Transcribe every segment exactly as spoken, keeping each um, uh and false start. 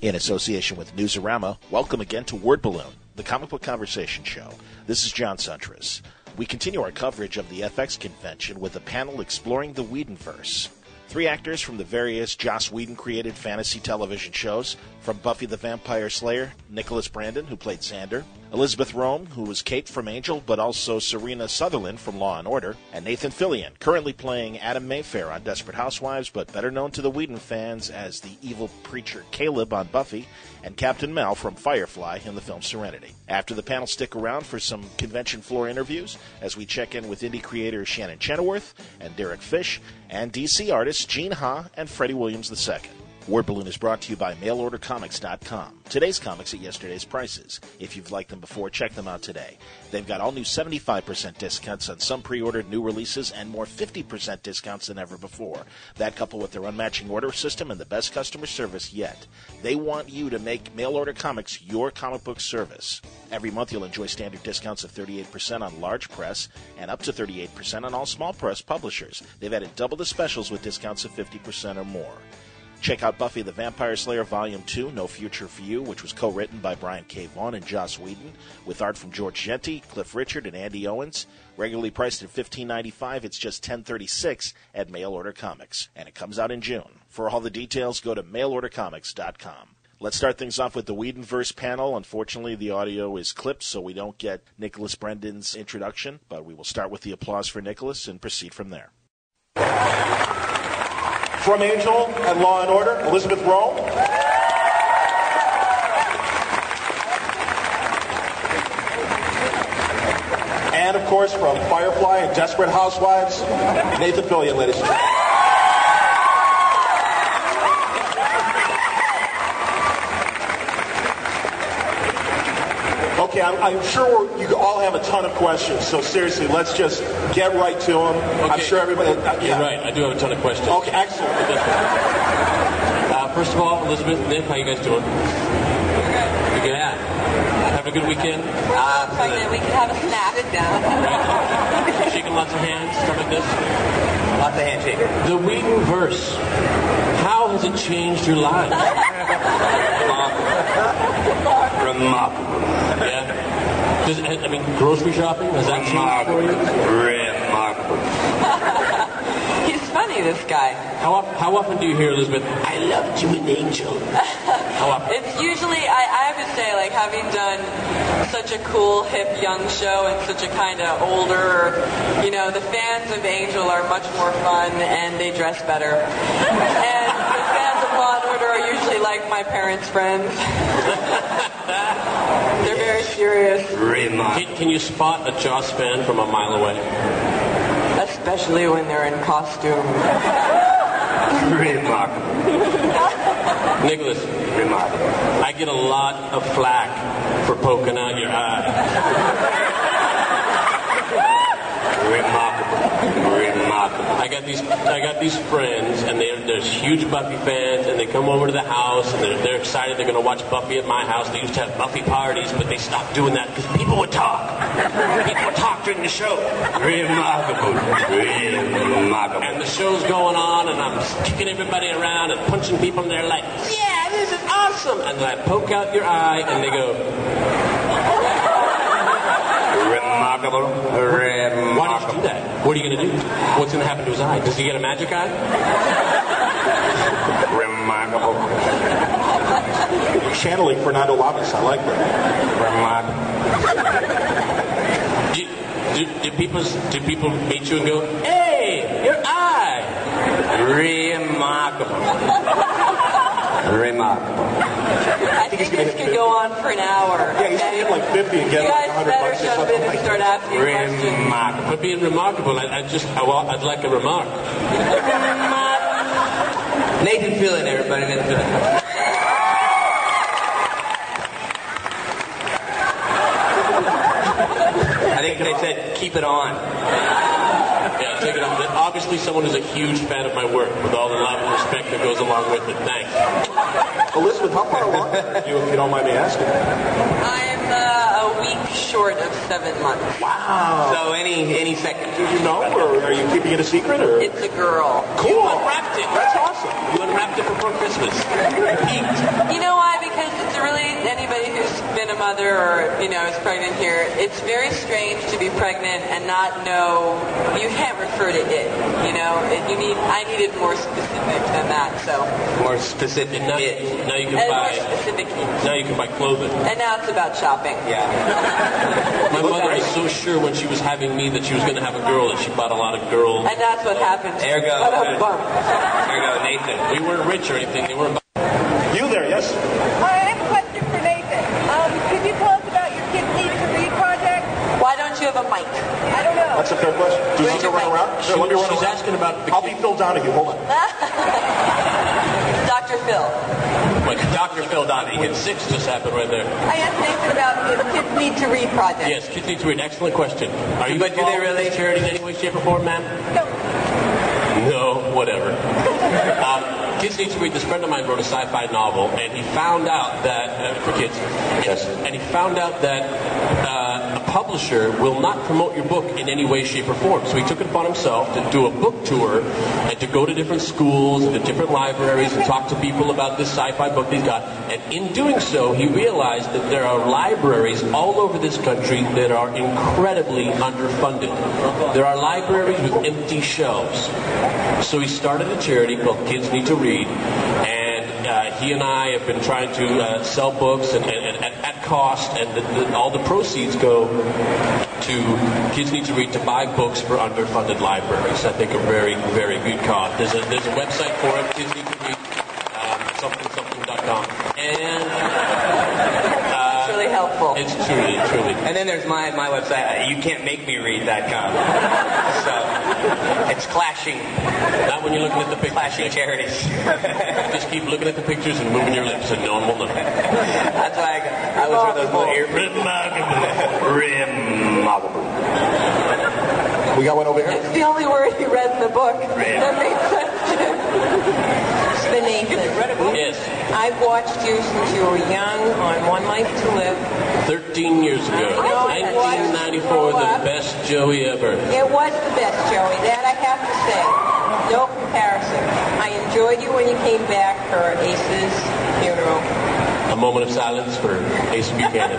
In association with Newsarama, welcome again to Word Balloon, the comic book conversation show. This is John Suntress. We continue our coverage of the F X convention with a panel exploring the Whedonverse. Three actors from the various Joss Whedon-created fantasy television shows, from Buffy the Vampire Slayer, Nicholas Brandon, who played Xander, Elizabeth Rome, who was Kate from Angel, but also Serena Sutherland from Law and Order, and Nathan Fillion, currently playing Adam Mayfair on Desperate Housewives, but better known to the Whedon fans as the evil preacher Caleb on Buffy, and Captain Mal from Firefly in the film Serenity. After the panel, stick around for some convention floor interviews as we check in with indie creator Shannon Chenoweth and Derek Fish, and D C artists Gene Ha and Freddie Williams the Second. Word Balloon is brought to you by mail order comics dot com. Today's comics at yesterday's prices. If you've liked them before, check them out today. They've got all new seventy-five percent discounts on some pre-ordered new releases and more fifty percent discounts than ever before. That coupled with their unmatching order system and the best customer service yet. They want you to make Mail Order Comics your comic book service. Every month you'll enjoy standard discounts of thirty-eight percent on large press and up to thirty-eight percent on all small press publishers. They've added double the specials with discounts of fifty percent or more. Check out Buffy the Vampire Slayer Volume two, No Future for You, which was co-written by Brian K. Vaughan and Joss Whedon, with art from George Genti, Cliff Richard, and Andy Owens. Regularly priced at fifteen ninety-five, it's just ten thirty-six at Mail Order Comics, and it comes out in June. For all the details, go to mail order comics dot com. Let's start things off with the Whedonverse panel. Unfortunately, the audio is clipped, so we don't get Nicholas Brendan's introduction, but we will start with the applause for Nicholas and proceed from there. From Angel and Law and Order, Elizabeth Rome. And, of course, from Firefly and Desperate Housewives, Nathan Fillion, ladies and gentlemen. Okay, I'm, I'm sure you all have a ton of questions, so seriously, let's just get right to them. Okay. I'm sure everybody... Uh, yeah. You're right, I do have a ton of questions. Okay, excellent. Uh, first of all, Elizabeth, Nick, how you guys doing? We're good. Yeah. Having a good weekend? Uh, pregnant, we can have a snack. Sit down. Right. Shaking lots of hands, stuff like this? Lots of handshaking. The Whedonverse, how has it changed your life? Remarkable. Yeah. Does, I mean, grocery shopping, has that changed for you? Remarkable. He's funny, this guy. How, op- how often do you hear, Elizabeth, I loved you an angel? How often? It's usually, I, I have to say, like, having done such a cool, hip, young show and such a kind of older, you know, the fans of Angel are much more fun and they dress better. And the fans of Law and Order are usually like my parents' friends. They're very serious. Can, can you spot a Joss fan from a mile away? Especially when they're in costume. Remarkable. Nicholas, Remarkable. I get a lot of flack for poking out your eye. Remarkable. Remarkable. I got these I got these friends, and they're, they're huge Buffy fans, and they come over to the house, and they're, they're excited. They're going to watch Buffy at my house. They used to have Buffy parties, but they stopped doing that because people would talk. People would talk during the show. Remarkable. Remarkable. And the show's going on, and I'm kicking everybody around and punching people, and they're like, yeah, this is awesome. And then I poke out your eye, and they go, Remarkable. Remarkable. why did you do that? What are you going to do? What's going to happen to his eye? Does he get a magic eye? Remarkable. Channeling Fernando Lamas, I like that. Do, Remarkable. do, do, people, do people meet you and go, hey, your eye? Remarkable. Remarkable. I think this could go on for an hour. Yeah, he's okay? getting like fifty and get You like guys a hundred better bucks or jump something in and like start that. asking questions. Remarkable. For being remarkable, I, I just, I, well, I'd like a remark. Nathan Fillion, everybody. Nathan Fillion. I think they said, keep it on. Yeah, take it on. Obviously, someone who's a huge fan of my work, with all the love and respect that goes along with it. Thanks. Elizabeth, how far along are you, if you don't mind me asking? I'm uh, a week short of seven months. Wow. So any any second. Did you know, or are you keeping it a secret? Or? It's a girl. Cool. You unwrapped it. That's awesome. You unwrapped it before Christmas. Peaked. You know what? because it's really, anybody who's been a mother or, you know, is pregnant here, it's very strange to be pregnant and not know, you can't refer to it, you know? It, you need, I needed more specific than that, so. More specific. Now, it. now you can And buy. more specific. Now you can buy clothing. And now it's about shopping. Yeah. My mother was so sure when she was having me that she was going to have a girl that she bought a lot of girls. And that's what happened. Ergo. What a bump. There you go, Nathan. We weren't rich or anything. They weren't. You there, yes? I have a question for Nathan. Um, could you tell us about your Kids Need to Read project? Why don't you have a mic? I don't know. That's a fair question. Do you Where's need to your run mic? around? She, Sure, let me run she's around. asking about the I'll be Phil Donahue. Hold on. Doctor Phil. like Doctor Phil Donahue. Six just happened right there. I asked Nathan about the Kids Need to Read project. Yes, kids need to read. Excellent question. Are you But do they involved with really? this charity in any way, shape, or form, ma'am? No. No, whatever. um, kids need to read. This friend of mine wrote a sci-fi novel, and he found out that uh, for kids, Yes. and he found out that uh, a publisher will not promote your book in any way, shape, or form. So he took it upon himself to do a book tour and to go to different schools and to different libraries and talk to people about this sci-fi book he's got. And in doing so, he realized that there are libraries all over this country that are incredibly underfunded. There are libraries with empty shelves. So he started a charity called Kids Need to Read, and uh, he and I have been trying to uh, sell books and, and, and at, at cost, and the, the, all the proceeds go to Kids Need to Read to buy books for underfunded libraries. I think a very, very good cause. There's a there's a website for it, Kids Need to Read, um, something something dot com, and It's really helpful. it's truly, truly. And then there's my, my website, uh, you can't make me read dot com. So it's clashing, Not when you're looking at the pictures. clashing charities. Just keep looking at the pictures and moving your lips, and no one will know. That's why I, I was with those little ear. Remarkable. Remarkable. We got one over here. It's the only word he read in the book. That made sense to him. The Nathan. Yes, I've watched you since you were young on One Life to Live. thirteen years ago, nineteen ninety-four, the best Joey ever. It was the best, Joey. That I have to say. No comparison. I enjoyed you when you came back for Ace's funeral. A moment of silence for Ace Buchanan.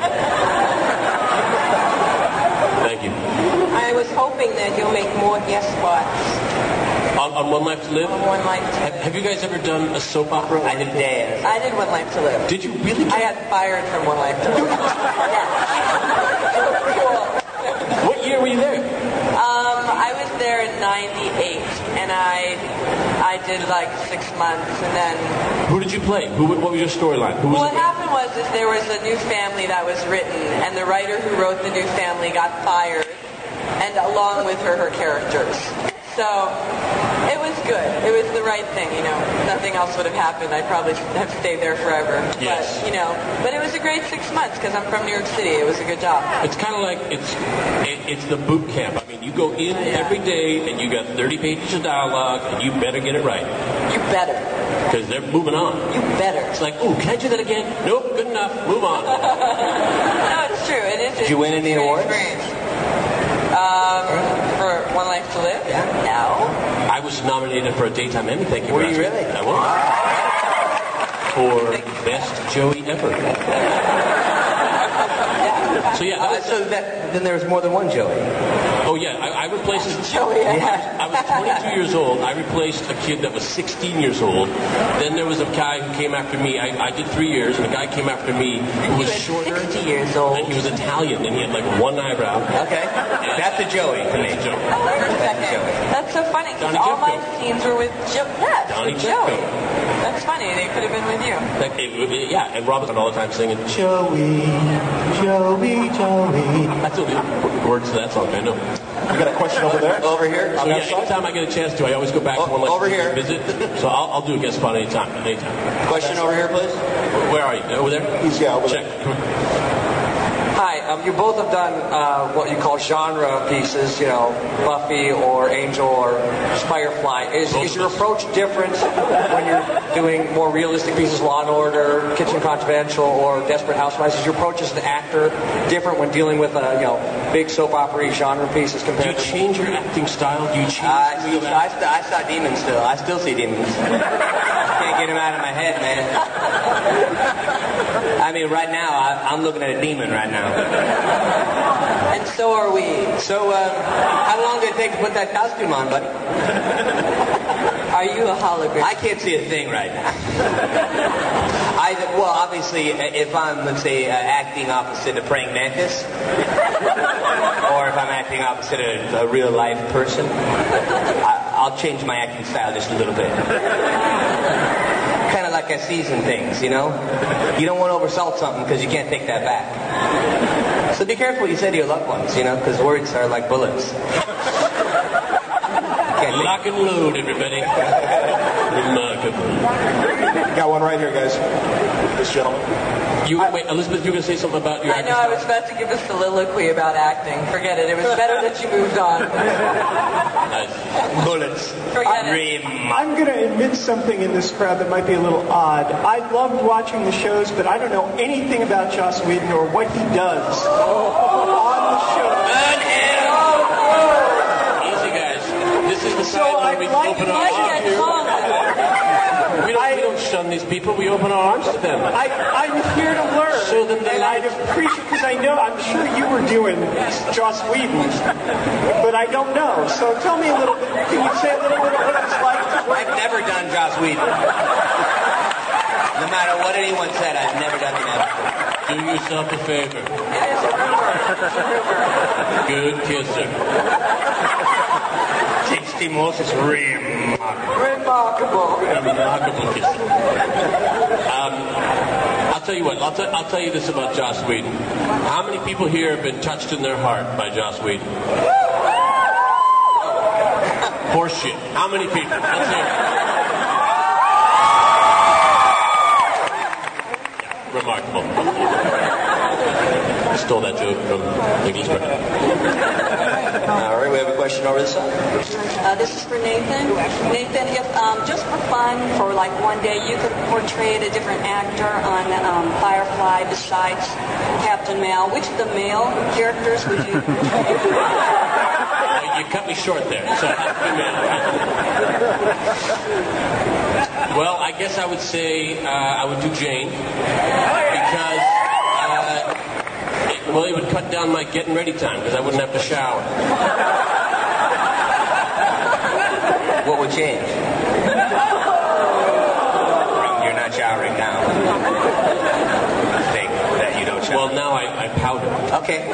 Thank you. I was hoping that you'll make more guest spots On, on One Life to Live, on One Life to have, Live. have you guys ever done a soap opera? I did dance. I did One Life to Live. Did you really? I got fired from One Life to Live. Yeah. It was cool. What year were you there? Um, I was there in ninety-eight, and I I did like six months, and then Who did you play? Who? What was your storyline? Who was what it? happened was is there was a new family that was written, and the writer who wrote the new family got fired, and along with her, her characters. So it was good. It was the right thing, you know. Nothing else would have happened. I'd probably have stayed there forever. Yes. But, you know, but it was a great six months because I'm from New York City. It was a good job. It's kind of like it's it, it's the boot camp. I mean, you go in every day and you got thirty pages of dialogue, and you better get it right You better. because they're moving on. You better. It's like, ooh, can I do that again? Nope, good enough. Move on. No, it's true. It is. Did you win any awards? Um, for One Life to Live? Yeah. No. I was nominated for a daytime Emmy. Thank you. Were for you asking. really? I was. For best Joey ever. So yeah, that Uh, was, so that, then there was more than one Joey. oh yeah, I, I replaced. Joey. Yeah. I was twenty-two years old. I replaced a kid that was sixteen years old. Then there was a guy who came after me. I, I did three years, and a guy came after me who was shorter. sixty years old. And he was Italian, and he had like one eyebrow. Okay. That's a Joey to me. That's a joke. That's a Joey. That's so funny because Donnie all my Jeffco. scenes were with Joe. Yes, Donnie with Joey. Jeffco. That's funny. They could have been with you. Like, it, it- yeah, and Robin all the time singing Joey, Joey, Joey. That's all the words to that song. I know. We got a question over there. Over here. So On yeah, that side? anytime I get a chance to, I always go back to O- one like over here. visit. So I'll, I'll do a guest spot anytime. Anytime. Question over here, please. Where are you? Over there? He's yeah, over Check. there. Come here. Hi, um, you both have done uh, what you call genre pieces, you know, Buffy or Angel or Firefly. Is, Both is of your us. approach different when you're doing more realistic pieces, Law and Order, Kitchen Confidential, or Desperate Housewives? Is your approach as an actor different when dealing with, uh, you know, big soap opera genre pieces Do you compared to... change your acting style? Do you change I, the way you still, I, act? st- I saw demons still. I still see demons. Can't get them out of my head, man. I mean, right now, I, I'm looking at a demon right now. And so are we. So, uh, how long did it take to put that costume on, buddy? Are you a hologram? I can't see a thing right now. I, well, obviously, if I'm, let's say, uh, acting opposite a praying mantis, or if I'm acting opposite a, a real-life person, I, I'll change my acting style just a little bit. Kind of like I season things, you know? You don't want to oversalt something because you can't take that back. So be careful what you say to your loved ones, you know, because words are like bullets. Lock and load, everybody. Remarkable. Got one right here, guys. This gentleman. You, wait, Elizabeth, you were going to say something about your I know I was about to give a soliloquy about acting. Forget it. It was better that you moved on. Nice. Bullets. Forget it. Remarkable. I'm going to admit something in this crowd that might be a little odd. I loved watching the shows, but I don't know anything about Joss Whedon or what he does on the show. Burn him! Easy, guys. This is the So side where I'd we like open to- our Why arms. you get calm? We don't, we don't shun these people. We open our arms to them. I, I'm here to learn. Show them the and light. I'd appreciate, because I know, I'm sure you were doing Joss Whedon, but I don't know. So tell me a little bit, can you say a little bit of what it's like to work? I've never done Joss Whedon. No matter what anyone said, I've never done that. Do yourself a favor. It is a rumor. It's a rumor. Good kisser. Tasty Moss is remarkable. Remarkable. Remarkable kisser. Um, I'll tell you what. I'll, t- I'll tell you this about Joss Whedon. How many people here have been touched in their heart by Joss Whedon? Horseshit. How many people? Let's hear it. Remarkable. I stole that joke from English Breakfast. All right, we have a question over the side. Uh, this is for Nathan. Nathan, if um, just for fun, for like one day, you could portray a different actor on um, Firefly besides Captain Mal, which of the male characters would you portray? Uh, you cut me short there. So it has to be male. Well, I guess I would say uh, I would do Jane because uh, it, well, it would cut down my getting ready time because I wouldn't have to shower. What would change? You're not showering now. Think that you don't shower. Well, now I, I powder. Okay.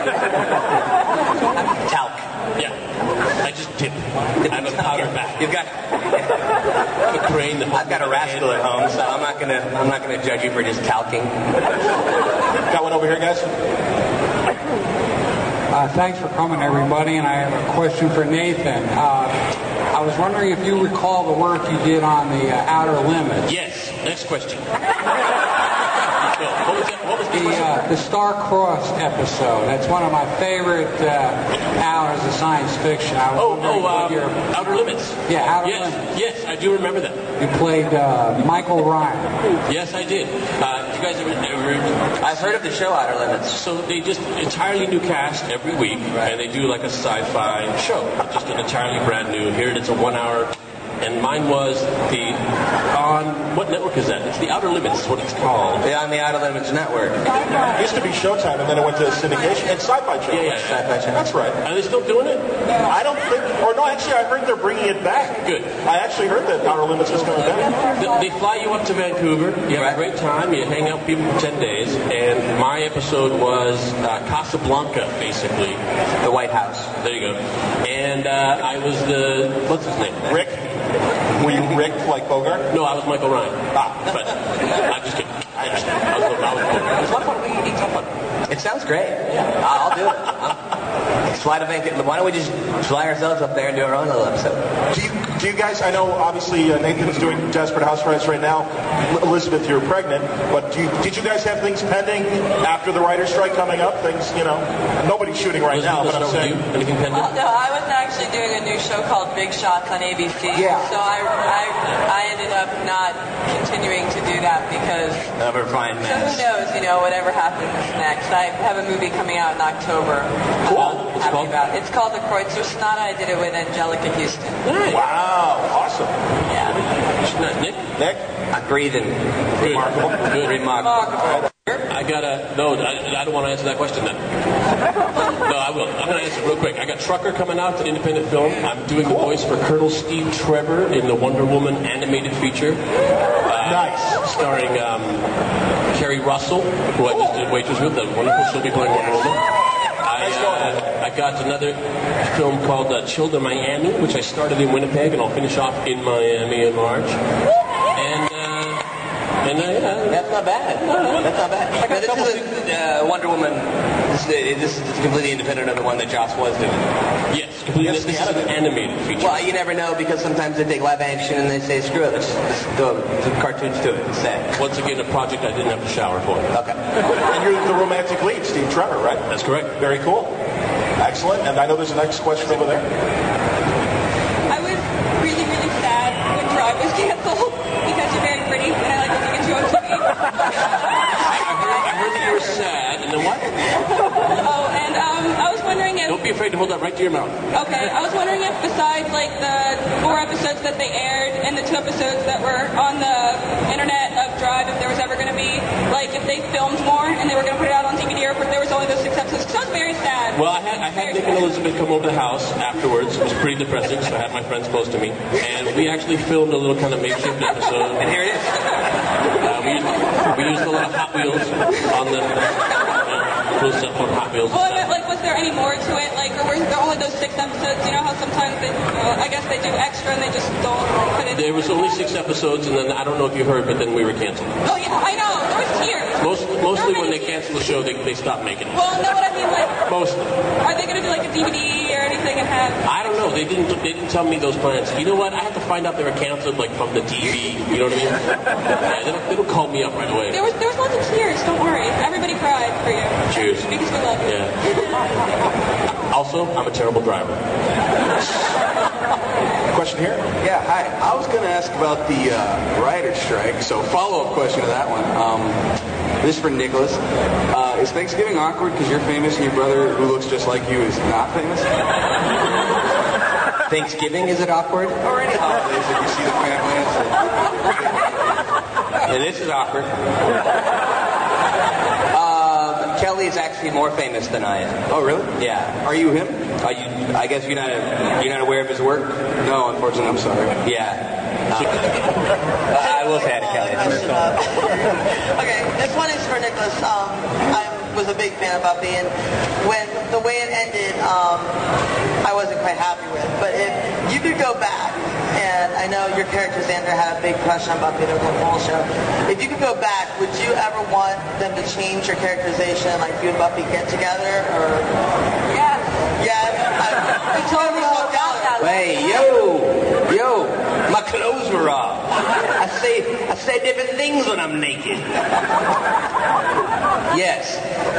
Talc. Yeah, I just dip. I have a powder bath. You've got. I have a crane that I've got a rascal at home, so I'm not gonna. I'm not gonna judge you for just talking. Got one over here, guys. Uh, thanks for coming, everybody, and I have a question for Nathan. Uh, I was wondering if you recall the work you did on the uh, Outer Limits. Yes. Next question. What was that? What was the The, question? uh, the Star-Crossed episode. That's one of my favorite uh, hours of science fiction. I was Oh, wondering oh, what um, your- Outer Limits. Yeah, Outer yes, Limits. Yes, I do remember that. You played uh, Michael Ryan. Yes, I did. Uh, you guys ever, ever? I've heard of the show Outer Limits. So they just entirely new cast every week, and they do like a sci-fi show, just an entirely brand new. Here it's a one-hour, and mine was the on what network is that? It's the Outer Limits, is what it's called. Yeah, on the Outer Limits Network. It used to be Showtime, and then it went to syndication and Sci-Fi Channel. Yeah, yeah, yeah. Sci-Fi Channel. That's right. Are they still doing it? I don't think, or no, actually, I heard they're bringing it back. Good. I actually heard that Outer Limits is coming back. They, they fly you up to Vancouver. You have Right. a great time. You hang out with people for ten days. And my episode was uh, Casablanca, basically. The White House. There you go. And uh, I was the what's his name? Rick? Were you Rick like Bogart? No, I was Michael Ryan. Ah. But I'm just kidding. I understand. I was, I was Bogart. It's a lot of fun. We eat some fun. It sounds great. I'll do it. I'll fly to Vancouver. Why don't we just fly ourselves up there and do our own little episode? Do you, do you guys, I know obviously uh, Nathan is doing Desperate Housewives right now. L- Elizabeth, you're pregnant, but do you, did you guys have things pending after the writer's strike coming up? Things, you know, nobody's shooting right now, but I'm Elizabeth, saying. let's start with you. Anything pending? Well, no, I was actually doing a new show called Big Shots on A B C. Yeah. So I, I, I ended up not continuing to do that because Never find so who mess. knows, you know, whatever happens next. I have a movie coming out in October. Cool. I'm What's it happy called? about it. It's called The Kreutzer Sonata. I did it with Angelica Houston. Wow, awesome. Yeah. Nick? Nick? I'm breathing. Good. Remarkable. Good. Remarkable. Remarkable. gotta, no, I, I don't want to answer that question then. No, I will. I'm going to answer real quick. I got Trucker coming out, it's an independent film. I'm doing the voice for Colonel Steve Trevor in the Wonder Woman animated feature. Uh, nice. Starring um, Kerry Russell, who I just did Waitress with. That's wonderful. She'll be playing Wonder Woman. I, uh, I got another film called uh, Children Miami, which I started in Winnipeg, and I'll finish off in Miami in March. And, uh, and uh, yeah. That's not bad. That's not bad. Now, this is a uh, Wonder Woman. This is, this is completely independent of the one that Joss was doing. Yes, completely. This, this is an animated feature. Well, you never know because sometimes they take live action and they say, screw it, let's just do the cartoons to it instead. Once again, a project I didn't have to shower for. Okay. And you're the romantic lead, Steve Trevor, right? That's correct. Very cool. Excellent. And I know there's a next question over there. I was really, really sad when Drive was canceled because you're very pretty and I like looking at you on T V. I heard, I heard that you were sad, and then what? Oh, and um, I was wondering if... Don't be afraid to hold that right to your mouth. Okay, I was wondering if besides like the four episodes that they aired and the two episodes that were on the internet of Drive, if there was ever going to be, like, if they filmed more and they were going to put it out on D V D or if there was only those six episodes, because I was very sad. Well, I had, I had Nick and Elizabeth come over to the house afterwards. It was pretty depressing, so I had my friends close to me. And we actually filmed a little kind of makeshift episode. And here it is. Uh, we, used, we used a lot of Hot Wheels on the... Uh, cool stuff on Hot Wheels. Well, I meant, like, was there any more to it? Like, or were there only those six episodes? You know how sometimes they, uh, I guess they do extra and they just don't put it... There was only six episodes, and then, I don't know if you heard, but then we were canceled. Oh, yeah, I know. There was tears. Most, mostly when they cancel the show, they, they stop making it. Well, no, what I mean, like... Mostly. Are they going to do, like, a D V D or anything and have... I don't know. They didn't. They didn't tell me those plans. You know what? I have to find out they were canceled, like from the T V. You know what I mean? Yeah, they don't, they don't call me up right away. There was there was lots of tears. Don't worry. Everybody cried for you. Cheers. Because we love you. Yeah. Also, I'm a terrible driver. Question here? Yeah, hi. I was going to ask about the uh, writer's strike, so follow-up question to that one. Um, this is for Nicholas. Uh, is Thanksgiving awkward because you're famous and your brother, who looks just like you, is not famous? Thanksgiving, is it awkward? Or any holidays that you see the family and Yeah, this is awkward. Um, Kelly is actually more famous than I am. Oh, really? Yeah. Are you him? Are you, I guess you're not you're not aware of his work? No, unfortunately, I'm sorry. Yeah. Uh, I will say it to Kelly. Okay, this one is for Nicholas. Um, I was a big fan of Buffy, and when the way it ended, um, I wasn't quite happy with. But if you could go back, and I know your character Xander had a big crush on Buffy, the whole show. If you could go back, would you ever want them to change your characterization, like you and Buffy get together, or? Yes. Yes. I, I totally looked out. Hey, yo, yo, my clothes were off. I say I say different things when I'm naked. Yes.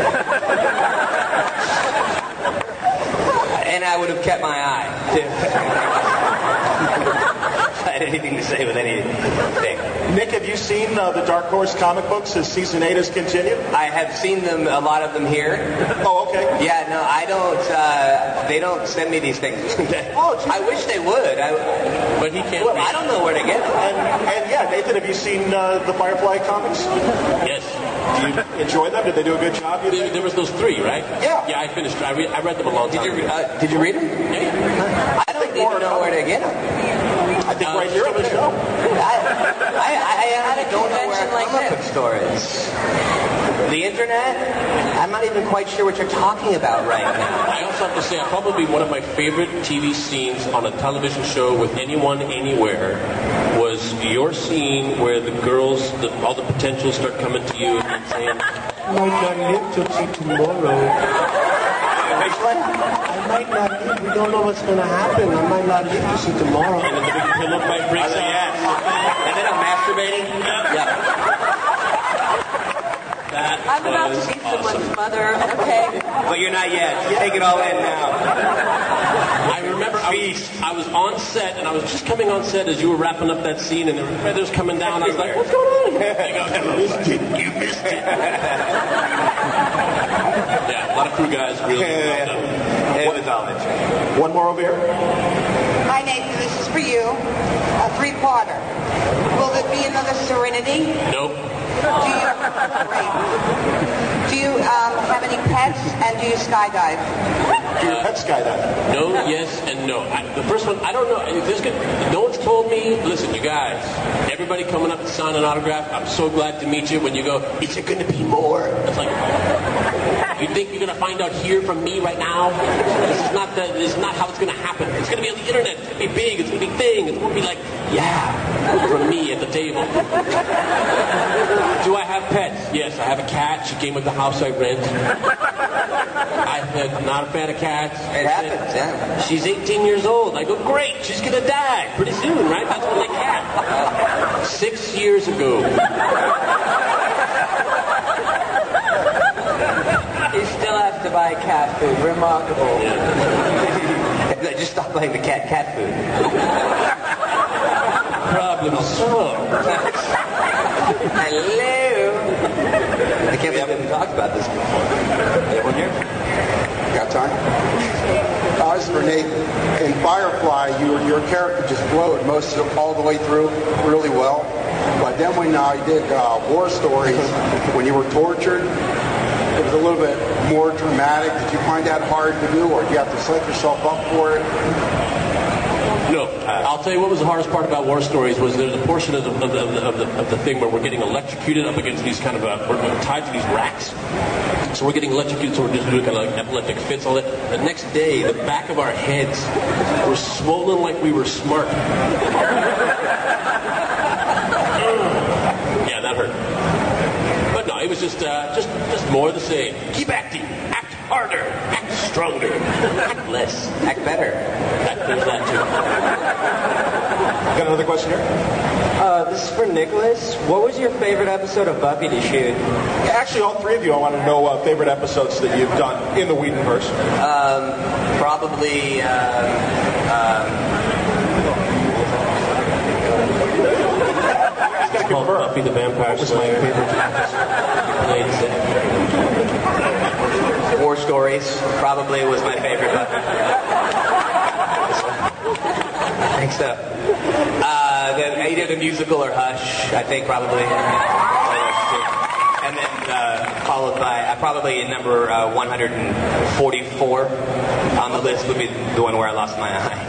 And I would have kept my eye, too. If I had anything to say with anything. Nick, have you seen uh, the Dark Horse comic books as season eight has continued? I have seen them, a lot of them here. Oh, okay. Yeah, no, I don't, uh, they don't send me these things. Oh, I wish they would. I, But he can't. well, I don't know where to get them. And, and yeah, Nathan, have you seen uh, the Firefly comics? Yes. Do you enjoy them? Did they do a good job? You There, think? there was those three, right? Yeah. Yeah, I finished. I, re- I read them a long time Did you, ago. uh, did you read them? Yeah. I don't even know where to get them. I think right here on the show. I, I, I, I don't know where convention like comic book this. store is. The internet? I'm not even quite sure what you're talking about right now. I also have to say, probably one of my favorite T V scenes on a television show with anyone, anywhere, was your scene where the girls, the, all the potentials start coming to you and saying, I might not live to see tomorrow. I might not live. We don't know what's going to happen. I might not live to see tomorrow. and then the big pillow fight breaks out. And then I'm masturbating? Yeah. That I'm about to was be awesome. someone's mother, okay? But you're not yet. Take it all in now. I remember I was, I was on set, and I was just coming on set as you were wrapping up that scene, and there were feathers coming down. I was like, what's going on here? You go, you missed it. You missed it. Yeah, a lot of crew guys really loved them. It was all interesting. One more over here. Hi, Nathan. This is for you. A three-parter. Will there be another Serenity? Nope. Do you? Great. you skydive? Do your pet skydive? No, yes, and no. I, the first one, I don't know. There's good, no one's told me. Listen, you guys, everybody coming up to sign an autograph, I'm so glad to meet you. When you go, is there going to be more? It's like, you think you're going to find out here from me right now? This is not the, this is not how it's going to happen. It's going to be on the internet. It's going to be big. It's going to be thing. It's going to be like, yeah, from me at the table. Do I have pets? Yes, I have a cat. She came with the house I rent. I'm not a fan of cats. It happens, yeah. She's eighteen years old. I go, great, she's going to die pretty soon, right? That's when they cat. Six years ago. You still have to buy cat food. Remarkable. Yeah. Just stop buying the cat cat food. Problem solved. Hello. I can't believe we haven't talked about this before. Anyone here? Got time? Uh, this is for Nathan. In Firefly, your your character just flowed most of all the way through really well. But then when uh, you did uh, War Stories, when you were tortured, it was a little bit more dramatic. Did you find that hard to do, or did you have to psych yourself up for it? No, I'll tell you what was the hardest part about War Stories was there's a portion of the, of the, of the, of the thing where we're getting electrocuted up against these kind of, uh, we're tied to these racks. So we're getting electrocuted, so we're just doing kind of like epileptic fits, all that. The next day, the back of our heads were swollen like we were smart. Yeah, that hurt. But no, it was just, uh, just, just more of the same. Keep acting. Act harder. Act stronger. Act less. Act better. That, there's that too. Got another question here? Uh, this is for Nicholas. What was your favorite episode of Buffy to shoot? Yeah, actually, all three of you, I want to know uh, favorite episodes that you've done in the Whedonverse. Um, probably. Um, It's called Buffy the Vampire Slayer. War Stories probably was my favorite Buffy. I think so. Uh, the, either the musical or Hush, I think probably. And then uh, followed by, uh, probably number uh, one hundred forty-four on the list would be the one where I lost my eye.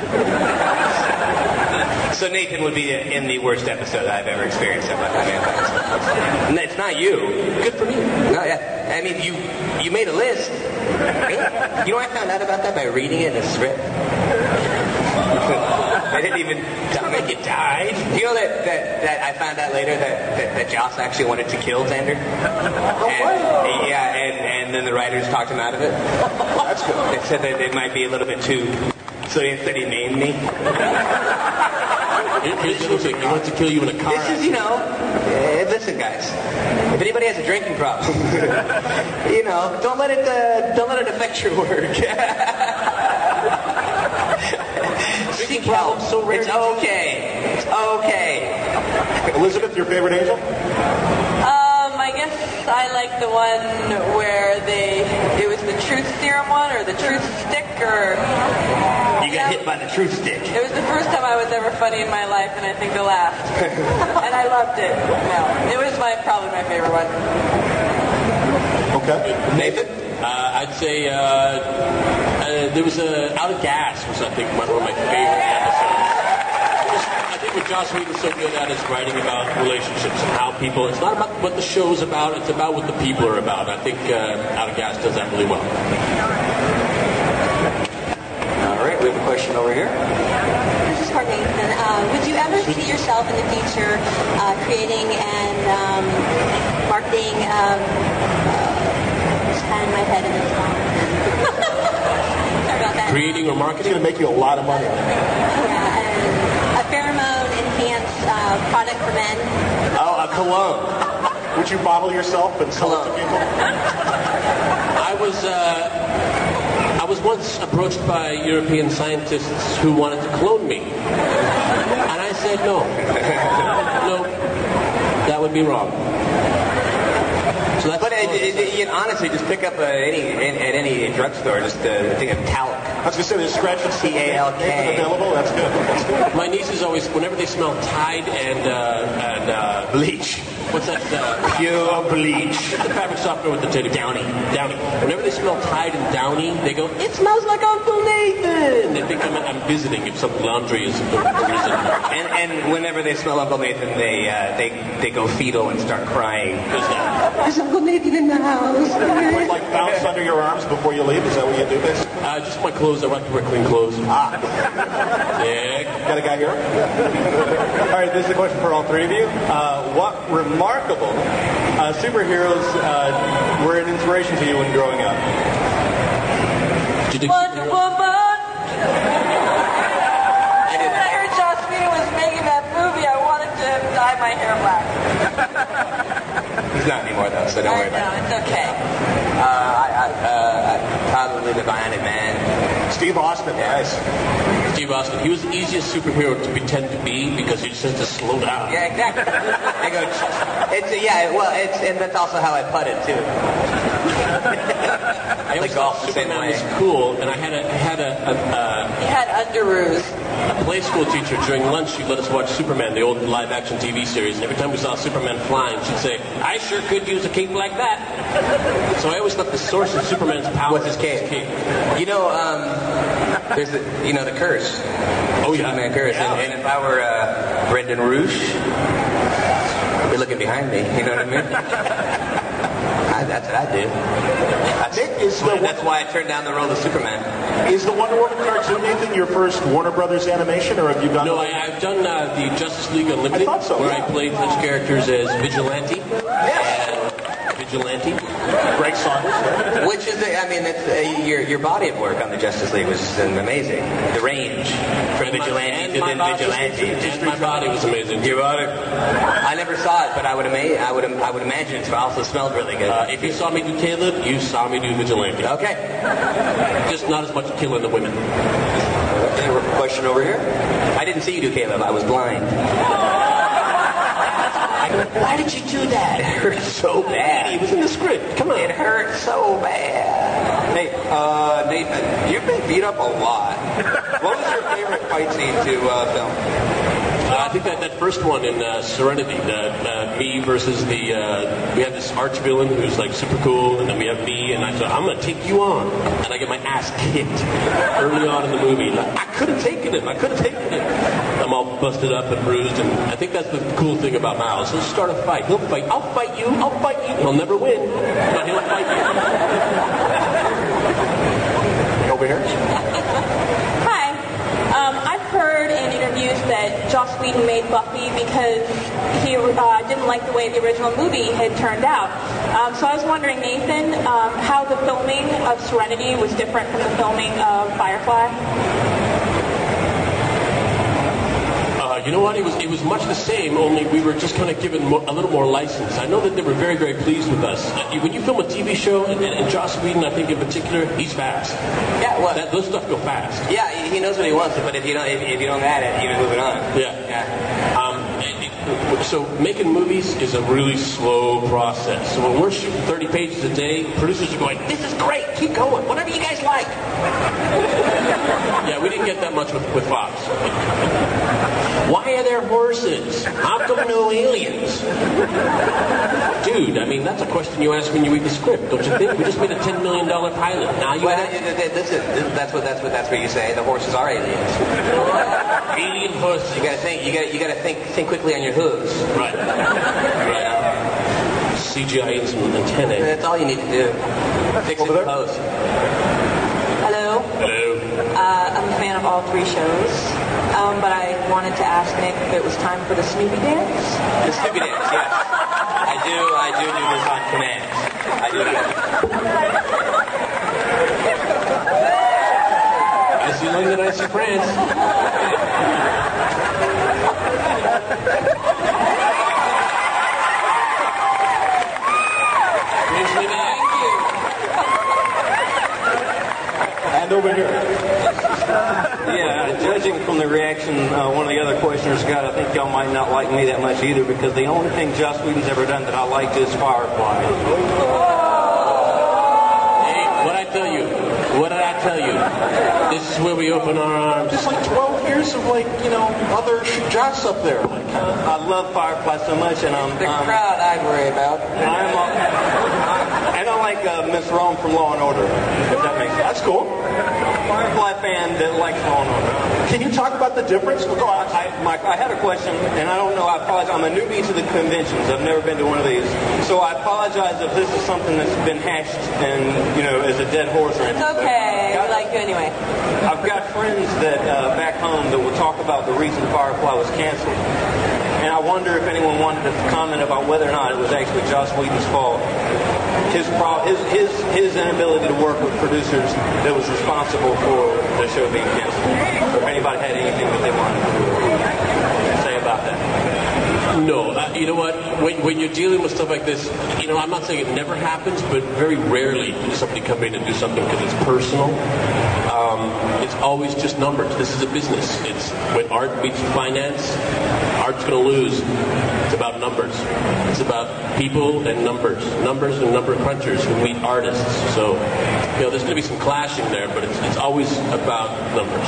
So Nathan would be in the worst episode I've ever experienced of my vampires. And it's not you. Good for me. No, yeah. I mean, you you made a list. You know, I found out about that by reading it in a script. They didn't even tell me you died. Do you know that, that, that I found out later that, that, that Joss actually wanted to kill Xander? And, yeah, and, and then the writers talked him out of it. That's good. They said that it might be a little bit too... So instead he named me. Here's the other thing. He wants to kill you in a car. This is, you know, uh, listen, guys. If anybody has a drinking problem, you know, don't let it uh, don't let it affect your work. Seek help. So rare. It's okay. It's okay. Elizabeth, your favorite Angel? Um, I guess I like the one where they, it was the truth serum one, or the truth stick, or... You got hit by the truth stick. It was the first time I was ever funny in my life, and I think the last. And I loved it. No, it was my probably my favorite one. Okay. Nathan? Uh, I'd say uh, uh, there was a Out of Gas was, I think, one of my favorite episodes. I think what Joss Whedon's so good at is writing about relationships and how people, it's not about what the show's about, it's about what the people are about. I think uh, Out of Gas does that really well. All right, we have a question over here. This is for Nathan. Um, would you ever see yourself in the future uh, creating and um, marketing, um, uh, just kind of in my head in this song. Sorry about that. Creating or marketing? It's going to make you a lot of money. Yeah, and a pheromone-enhanced uh, product for men. Oh, a cologne. Would you bottle yourself and sell it to people? I was... Uh, I was once approached by European scientists who wanted to clone me. And I said no. No, that would be wrong. So that's but it, it, it, you can honestly just pick up uh, any in, at any drugstore, just a thing of talc. I was going to say, there's scratch and T A L K. Available. That's good. That's good. My nieces always, whenever they smell Tide and uh, and uh, bleach, what's that? Uh, Pure bleach. The fabric softener with the teddy Downy. Downy. Whenever they smell Tide and Downy, they go, it smells like Uncle Nathan. They think I'm, I'm visiting if some laundry is arisen. And, and whenever they smell Uncle Nathan, they uh, they they go fetal and start crying. Is Uncle Nathan in the house? Would like bounce under your arms before you leave? Is that what you do, basically? Uh, just my clothes. I like to wear clean clothes. Ah. Dick. Got a guy here? All right, this is a question for all three of you. Uh, what remarkable uh, superheroes uh, were an inspiration to you when growing up? Wonder Woman! When I heard Joss Whedon was making that movie, I wanted to dye my hair black. He's not anymore, though, so don't I worry about know, it's okay. it. Uh, I, I, uh, probably the Bionic Man. Steve Austin, yes. Steve Austin. He was the easiest superhero to pretend to be because he just has to slow down. Yeah, exactly. I go, it's, yeah, well, it's, and that's also how I putted, too. I always thought Superman was cool, and I had a, I had a, a, a He had underoos. A play school teacher during lunch, she'd let us watch Superman, the old live-action T V series, and every time we saw Superman flying, she'd say, I sure could use a cape like that. So I always thought the source of Superman's power was his cape. cape. You know, um, there's the, you know, the curse. Oh, yeah. Superman curse. Yeah. And, and if I were uh, Brendan Rouge, you're looking behind me, you know what I mean? I, that's what I do. That's, Nick, is the, that's why I turned down the role of Superman. Is the Wonder Woman cartoon, Nathan, your first Warner Brothers animation, or have you done? No, I, I've done uh, the Justice League Unlimited, I thought so, where yeah. I played such characters as Vigilante. Yes. And Vigilante. Greg Saunders. Which is, the, I mean, it's, uh, your your body of work on the Justice League was amazing. The range from And my- Vigilante and to my then body- Vigilante. And my body was amazing. Your body? I never saw it, but I would ima- I would I would imagine it also smelled really good. Uh, if you saw me do Caleb, you saw me do Vigilante. Okay. Just not as much killing the women. Okay, question over here. I didn't see you do Caleb. I was blind. Why did you do that? It hurt so bad. It was in the script. Come on. It hurt so bad. Hey, uh, Nathan, you've been beat up a lot. What was your favorite fight scene to uh, film? Uh, I think that, that first one in uh, Serenity, that uh, me versus the, uh, we have this arch villain who's like super cool, and then we have me, and I thought, I'm going to take you on. And I get my ass kicked early on in the movie. And I, I could have taken it. I could have taken it. I'm all busted up and bruised, and I think that's the cool thing about Miles. He'll start a fight. He'll fight. I'll fight you. I'll fight you. He'll never win, but he'll fight you. Over here. Hi. Um, I've heard in interviews that Joss Whedon made Buffy because he uh, didn't like the way the original movie had turned out. Um, so I was wondering, Nathan, um, how the filming of Serenity was different from the filming of Firefly? You know what? It was it was much the same, only we were just kind of given mo- a little more license. I know that they were very, very pleased with us. Uh, when you film a T V show, and, and, and Joss Whedon, I think in particular, he's fast. Yeah, well, that, those stuff go fast. Yeah, he knows what he wants, but if you don't, if, if you don't add it, you're moving on. Yeah. Yeah. Um, it, it, so making movies is a really slow process. So when we're shooting thirty pages a day, producers are going, "This is great. Keep going. Whatever you guys like." Yeah, we didn't get that much with, with Fox. Why are there horses? How come no aliens? Dude, I mean, that's a question you ask when you read the script, don't you think? We just made a ten million dollars pilot. Now you well, have... this is, this, that's what that's what that's what you say. The horses are aliens. Alien horses. You gotta think. You gotta you gotta think think quickly on your hooves. Right. Right. C G I and some antennae. That's all you need to do. Fix it in post. Hello. Hello. Uh, I'm a fan of all three shows, um, but I wanted to ask Nick if it was time for the Snoopy dance. The Snoopy dance, yes. I do. I do do this on command. I do. I see London, I see France. And over here. Yeah, judging from the reaction uh, one of the other questioners got, I think y'all might not like me that much either, because the only thing Joss Whedon's ever done that I liked is Firefly. Hey, what'd I tell you? What did I tell you? This is where we open our arms. Just like twelve years of like, you know, other Joss up there. Like, uh, I love Firefly so much, and I'm... The um, crowd I'd worry about. I'm uh, I don't like uh, Miss Rome from Law and Order, if that makes sense. That's cool. Firefly fan that likes Law and Order. Can you talk about the difference? Go on. I, my, I had a question, and I don't know, I apologize. I'm a newbie to the conventions. I've never been to one of these. So I apologize if this is something that's been hashed and, you know, is a dead horse or anything. It's okay. We like you anyway. I've got friends that uh, back home that will talk about the reason Firefly was canceled. And I wonder if anyone wanted to comment about whether or not it was actually Joss Whedon's fault. His, pro- his, his, his inability to work with producers that was responsible for the show being canceled. Or if anybody had anything that they wanted to say about that. No, uh, you know what? When, when you're dealing with stuff like this, you know, I'm not saying it never happens, but very rarely does somebody come in and do something because it's personal. Um, it's always just numbers. This is a business. It's when art meets finance, art's going to lose. It's about numbers. It's about people and numbers. Numbers and number crunchers who meet artists. So, you know, there's going to be some clashing there, but it's, it's always about numbers.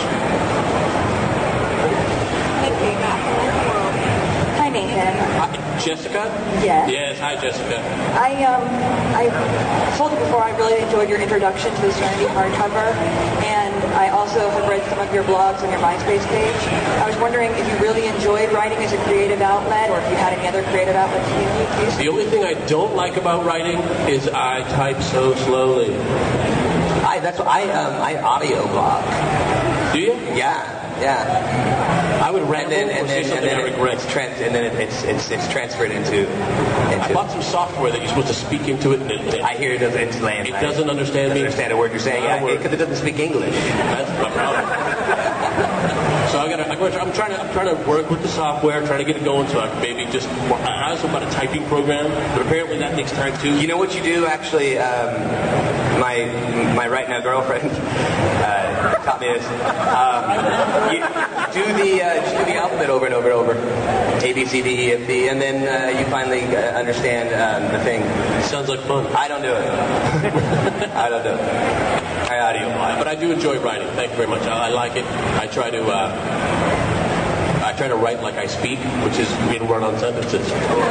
Hi, Nathan. Hi, Jessica? Yes. Yes, hi, Jessica. I um I told you before I really enjoyed your introduction to the Serenity hardcover, and I also have read some of your blogs on your MySpace page. I was wondering if you really enjoyed writing as a creative outlet, or if you had any other creative outlets you used. The only thing I don't like about writing is I type so slowly. I that's what I um I audio blog. Do you? Yeah. Yeah, I would ramble and then, and or say then, something and then I regret. It's trans- and then it's it's it's transferred into. into I bought some software that you're supposed to speak into it, and it, it I hear it doesn't. It's land. It doesn't understand doesn't me. Understand a word you're saying? Yeah, because it doesn't speak English. That's my problem. So I gotta, I'm trying to, I'm trying to work with the software, trying to get it going, so I can maybe just. I also bought a typing program, but apparently that takes time too. You know what you do, actually. Um, my my right now girlfriend uh, taught me this. Um, you do the uh, just do the alphabet over and over and over, A B C D E F D, and then uh, you finally uh, understand um, the thing. Sounds like fun. I don't do it. I don't do it. I audio blog. But I do enjoy writing. Thank you very much. I, I like it. I try to. Uh, I try to write like I speak, which is being run on sentences.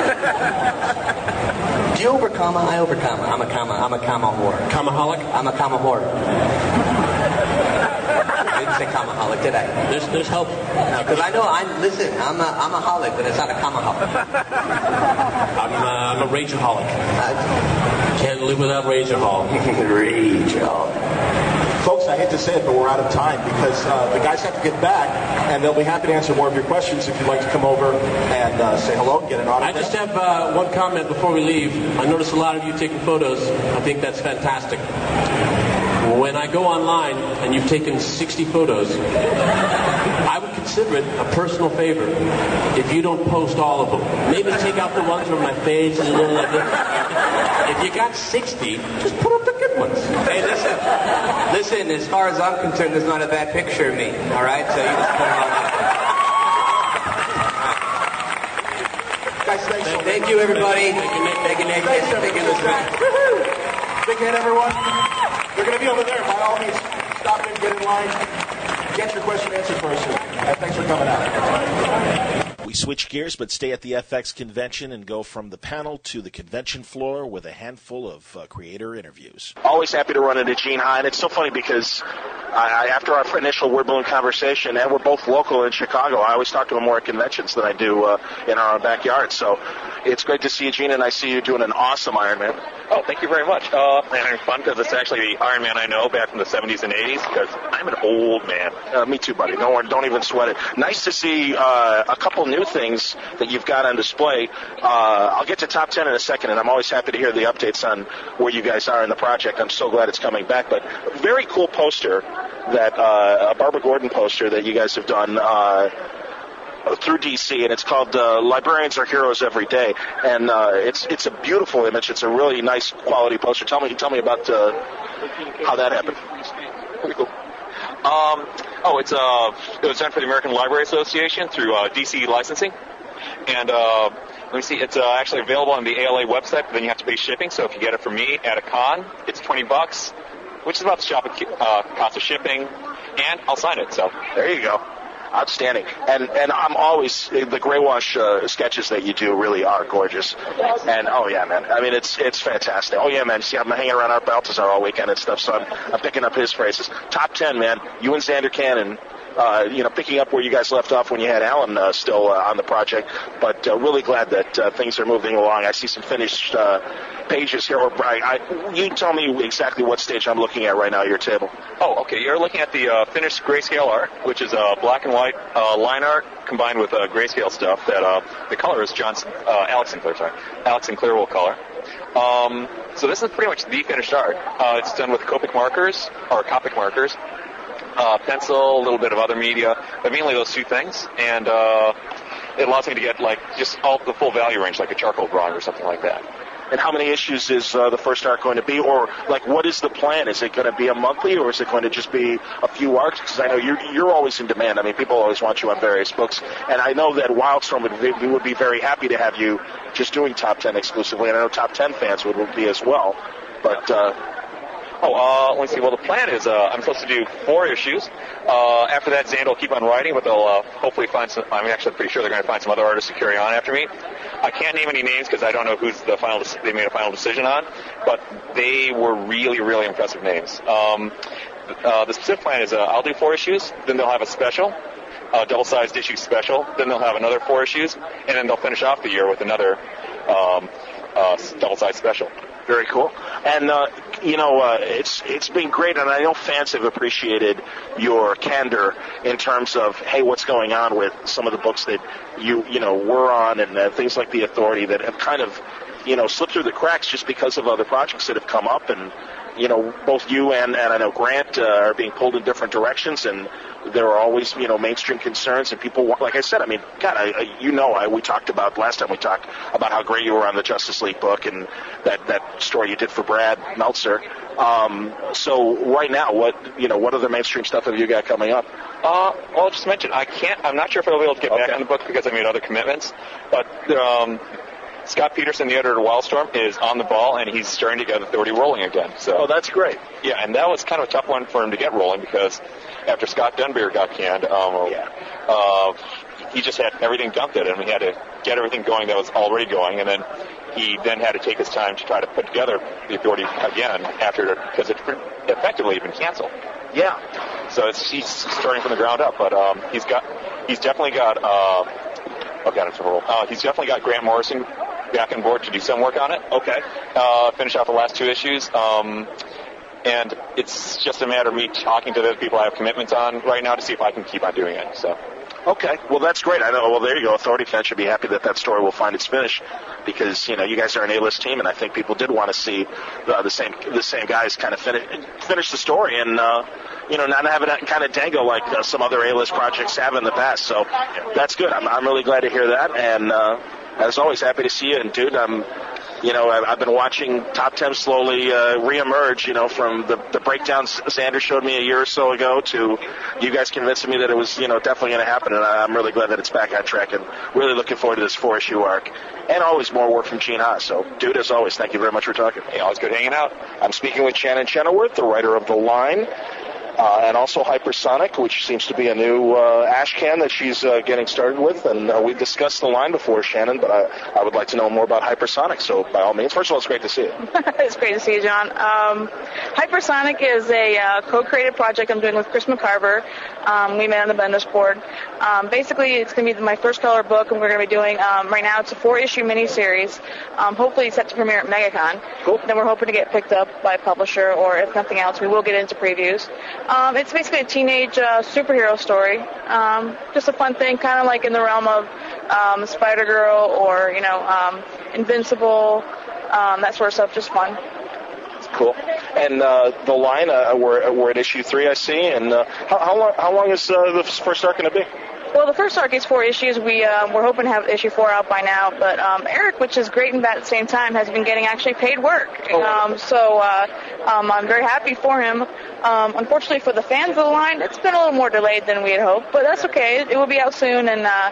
Do you over comma? I over comma. I'm a comma. I'm a comma whore. Comaholic? I'm a comma whore. I didn't say comaholic, did I? There's there's help. Because I know I'm. Listen, I'm a I'm a holic, but it's not a comaholic. I'm uh, I'm a rageaholic. Uh, Can't live without rageaholic. Rageaholic. Folks, I hate to say it, but we're out of time because uh, the guys have to get back, and they'll be happy to answer more of your questions if you'd like to come over and uh, say hello and get an autograph. I just have uh, one comment before we leave. I noticed a lot of you taking photos. I think that's fantastic. When I go online and you've taken sixty photos, I would consider it a personal favor if you don't post all of them. Maybe take out the ones where my face is a little like this. If you got sixty, just put up the good ones. Hey, listen. Listen, as far as I'm concerned, there's not a bad picture of me. All right? So you just put them on. Guys, thanks so much. Thank you, everybody. Thank you, Nick. Thank you, Nick. Thanks, Thank you, Elizabeth. Big hand, everyone. They're going to be over there. By all means, stop in, get in line, get your question answered first. Uh, thanks for coming out. We switch gears, but stay at the F X convention and go from the panel to the convention floor with a handful of uh, creator interviews. Always happy to run into Gene Hine. It's so funny because I, I, after our initial word balloon conversation, and we're both local in Chicago, I always talk to him more at conventions than I do uh, in our own backyard. So it's great to see you, Gene, and I see you doing an awesome Ironman. Oh, thank you very much. Uh, and it's fun because it's actually the Iron Man I know back from the seventies and eighties because I'm an old man. Uh, me too, buddy. No, don't even sweat it. Nice to see uh, a couple new things that you've got on display. Uh, I'll get to top ten in a second, and I'm always happy to hear the updates on where you guys are in the project. I'm so glad it's coming back. But a very cool poster, that uh, a Barbara Gordon poster that you guys have done uh, through D C, and it's called uh, "Librarians Are Heroes Every Day," and uh, it's it's a beautiful image. It's a really nice quality poster. Tell me, tell me about uh, how that happened. Pretty cool. Um, oh, it's uh, it was done for the American Library Association through uh, D C licensing, and uh, let me see, it's uh, actually available on the A L A website, but then you have to pay shipping. So if you get it from me at a con, it's twenty bucks. which is about the shop uh, cost of shipping, and I'll sign it. So there you go. Outstanding. And and I'm always, the Grey Wash uh, sketches that you do really are gorgeous. And, oh, yeah, man. I mean, it's it's fantastic. Oh, yeah, man. See, I'm hanging around Art Baltazar all weekend and stuff, so I'm, I'm picking up his phrases. Top ten, man. You and Xander Cannon, uh, you know, picking up where you guys left off when you had Alan uh, still uh, on the project. But uh, really glad that uh, things are moving along. I see some finished uh, pages here. Or I, I, you tell me exactly what stage I'm looking at right now at your table. Oh, okay. You're looking at the uh, finished grayscale art, which is uh, black and white uh, line art combined with uh, grayscale stuff. That uh, the color is John, uh, Alex Sinclair, sorry, Alex Sinclair will color. Um, so this is pretty much the finished art. Uh, it's done with Copic markers or Copic markers, uh, pencil, a little bit of other media, but mainly those two things. And uh, it allows me to get like just all the full value range, like a charcoal drawing or something like that. And how many issues is uh, the first arc going to be? Or, like, what is the plan? Is it going to be a monthly, or is it going to just be a few arcs? Because I know you're, you're always in demand. I mean, people always want you on various books. And I know that Wildstorm would be, would be very happy to have you just doing Top ten exclusively. And I know Top ten fans would, would be as well. But... Uh, Oh, uh, let me see. Well, the plan is uh, I'm supposed to do four issues. Uh, after that, Xander will keep on writing, but they'll uh, hopefully find some. I'm actually pretty sure they're going to find some other artists to carry on after me. I can't name any names because I don't know who's the final. They made a final decision on, but they were really, really impressive names. Um, uh, the specific plan is uh, I'll do four issues, then they'll have a special, a double-sized issue special, then they'll have another four issues, and then they'll finish off the year with another um, uh, double-sized special. Very cool. And, uh, you know, uh, it's it's been great, and I know fans have appreciated your candor in terms of, hey, what's going on with some of the books that you, you know, were on, and uh, things like The Authority that have kind of, you know, slipped through the cracks just because of other projects that have come up. And, you know, both you and, and I know Grant uh, are being pulled in different directions, and there are always, you know, mainstream concerns, and people want, like I said, I mean, God, I, I, you know, I, we talked about, last time we talked about how great you were on the Justice League book and that, that story you did for Brad Meltzer. Um, so right now, what, you know, what other mainstream stuff have you got coming up? Uh, well, I'll just mention, I can't, I'm not sure if I'll be able to get okay. back on the book because I made other commitments, but, um, Scott Peterson, the editor of Wildstorm, is on the ball, and he's starting to get Authority rolling again. So, oh, that's great. Yeah, and that was kind of a tough one for him to get rolling because after Scott Dunbier got canned, um, yeah. uh, he just had everything dumped at him. He had to get everything going that was already going, and then he then had to take his time to try to put together the Authority again after, because it's effectively been canceled. Yeah. So it's, he's starting from the ground up, but um, he's got, he's definitely got, uh, oh God, it's a roll. Uh, he's definitely got Grant Morrison back on board to do some work on it. Okay. Uh, finish off the last two issues. Um, and it's just a matter of me talking to the people I have commitments on right now to see if I can keep on doing it. So. Okay. Well, that's great. I know. Well, there you go. Authority fans should be happy that that story will find its finish, because you know you guys are an A-list team, and I think people did want to see the, the same the same guys kind of finish finish the story, and uh, you know not have it kind of dangle like uh, some other A-list projects have in the past. So that's good. I'm I'm really glad to hear that, and uh, as always, happy to see you. And dude, I'm. You know, I've been watching Top ten slowly uh, reemerge, you know, from the, the breakdowns Xander showed me a year or so ago to you guys convincing me that it was, you know, definitely going to happen. And I'm really glad that it's back on track and really looking forward to this four-issue arc. And always more work from Gene Haas. So, dude, as always, thank you very much for talking. Hey, always good hanging out. I'm speaking with Shannon Chenoweth, the writer of The Line. Uh, and also Hypersonic, which seems to be a new uh, ash can that she's uh, getting started with. And uh, we discussed The Line before, Shannon, but I, I would like to know more about Hypersonic. So, by all means, first of all, it's great to see you. It's great to see you, John. Um, Hypersonic is a uh, co-created project I'm doing with Chris McCarver. Um, we met on the Bendis board. Um, basically, it's going to be my first color book, and we're going to be doing, um, right now, it's a four-issue miniseries. Um, hopefully, it's set to premiere at MegaCon. Cool. Then we're hoping to get picked up by a publisher, or if nothing else, we will get into previews. Um, it's basically a teenage uh, superhero story. Um, just a fun thing, kind of like in the realm of um, Spider-Girl or, you know, um, Invincible, um, that sort of stuff. Just fun. Cool. And uh, The Line, uh, we're, we're at issue three, I see. And uh, how, how long how long is uh, the first arc going to be? Well, the first arc is four issues. We, uh, we're hoping to have issue four out by now. But um, Eric, which is great and bad at the same time, has been getting actually paid work. Oh. Um, so uh, um, I'm very happy for him. Um, unfortunately for the fans of The Line, it's been a little more delayed than we had hoped. But that's okay. It will be out soon. And uh,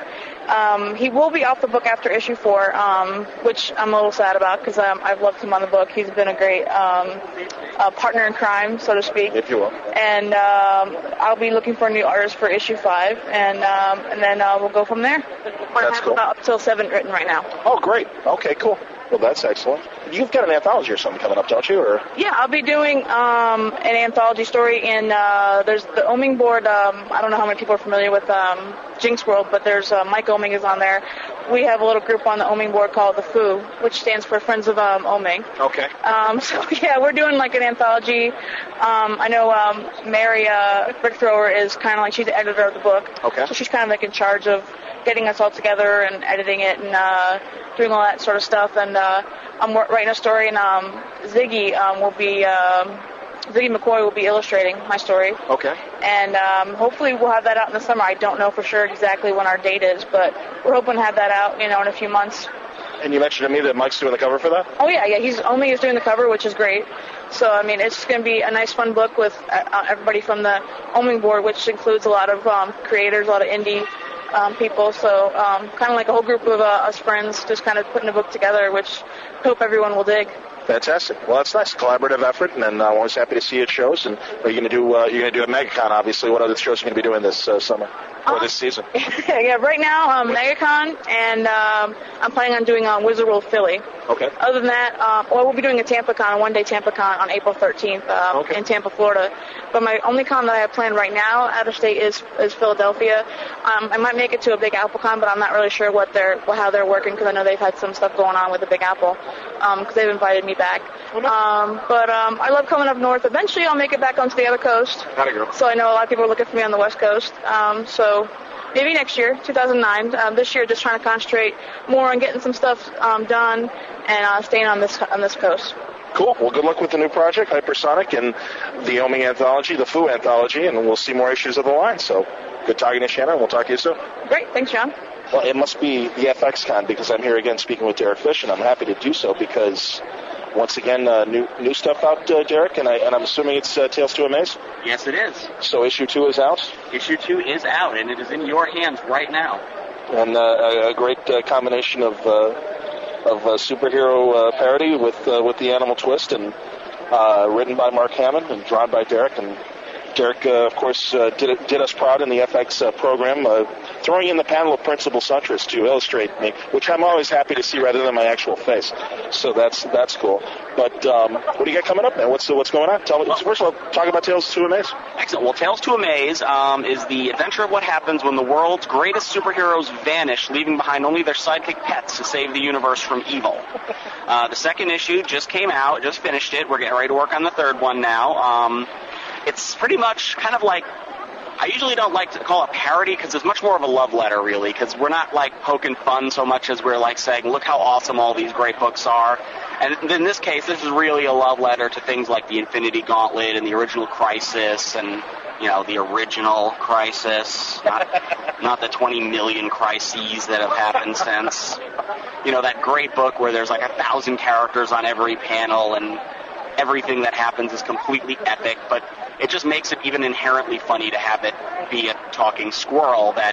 Um, he will be off the book after issue four, um, which I'm a little sad about because um, I've loved him on the book. He's been a great um, uh, partner in crime, so to speak. If you will. And um, I'll be looking for a new artist for issue five, and um, and then uh, we'll go from there. I That's have cool. about up till seven written right now. Oh, great. Okay, cool. Well, that's excellent. You've got an anthology or something coming up, don't you? Or Yeah, I'll be doing um, an anthology story in, uh, there's the Oming board. Um, I don't know how many people are familiar with um, Jinx World, but there's uh, Mike Oming is on there. We have a little group on the Oming board called the F O O, which stands for Friends of um, Oming. Okay. Um, so, yeah, we're doing like an anthology. Um, I know um, Mary uh, Brickthrower is kind of like, she's the editor of the book. Okay. So she's kind of like in charge of getting us all together and editing it and uh, doing all that sort of stuff. And uh, I'm writing a story, and um, Ziggy um, will be, um, Ziggy McCoy will be illustrating my story. Okay. And um, hopefully we'll have that out in the summer. I don't know for sure exactly when our date is, but we're hoping to have that out, you know, in a few months. And you mentioned to me that Mike's doing the cover for that? Oh, yeah, yeah. He's only is doing the cover, which is great. So, I mean, it's going to be a nice, fun book with uh, everybody from the Oming board, which includes a lot of um, creators, a lot of indie um, people. So, um, kind of like a whole group of uh, us friends just kind of putting a book together, which I hope everyone will dig. Fantastic. Well, that's nice. Collaborative effort, and then uh, I'm always happy to see you at shows. And are you going to do? Uh, you're going to do a MegaCon, obviously. What other shows are you going to be doing this uh, summer or this season? Yeah, right now, um, MegaCon, and um, I'm planning on doing um, Wizard World Philly. Okay. Other than that, um, well, we'll be doing a TampaCon, a one-day TampaCon on April thirteenth um, Okay. in Tampa, Florida. But my only con that I have planned right now out of state is is Philadelphia. Um, I might make it to a Big Apple Con, but I'm not really sure what they're how they're working because I know they've had some stuff going on with the Big Apple because they've invited me back. Um, but um, I love coming up north. Eventually, I'll make it back onto the other coast. Howdy, girl. So I know a lot of people are looking for me on the West Coast. Um, so maybe next year, two thousand nine. Um, this year, just trying to concentrate more on getting some stuff um, done and uh, staying on this on this coast. Cool. Well, good luck with the new project, Hypersonic, and the Oming Anthology, the F O O Anthology, and we'll see more issues of the line. So good talking to you, Shannon. We'll talk to you soon. Great. Thanks, John. Well, it must be the F X Con because I'm here again speaking with Derek Fish, and I'm happy to do so because, once again, uh, new new stuff out, uh, Derek, and, I, and I'm assuming it's uh, Tales to Amaze? Yes, it is. So issue two is out? Issue two is out, and it is in your hands right now. And uh, a, a great uh, combination of uh, of uh, superhero uh, parody with uh, with the animal twist, and uh, written by Mark Hammond and drawn by Derek. And Derek, uh, of course, uh, did it, did us proud in the F X uh, program, uh, throwing in the panel of Principal Suntress to illustrate me, which I'm always happy to see rather than my actual face. So that's that's cool. But um, what do you got coming up, man? What's the, what's going on? Tell me. Well, first of all, talk about Tales to Amaze. Excellent. Well, Tales to Amaze um, is the adventure of what happens when the world's greatest superheroes vanish, leaving behind only their sidekick pets to save the universe from evil. Uh, the second issue just came out, just finished it. We're getting ready to work on the third one now. Um, it's pretty much kind of like, I usually don't like to call it parody because it's much more of a love letter, really, because we're not like poking fun so much as we're like saying, look how awesome all these great books are. And in this case, this is really a love letter to things like the Infinity Gauntlet and the original Crisis and, you know, the original Crisis, not, not the twenty million crises that have happened since. You know, that great book where there's like a thousand characters on every panel and everything that happens is completely epic, but it just makes it even inherently funny to have it be a talking squirrel that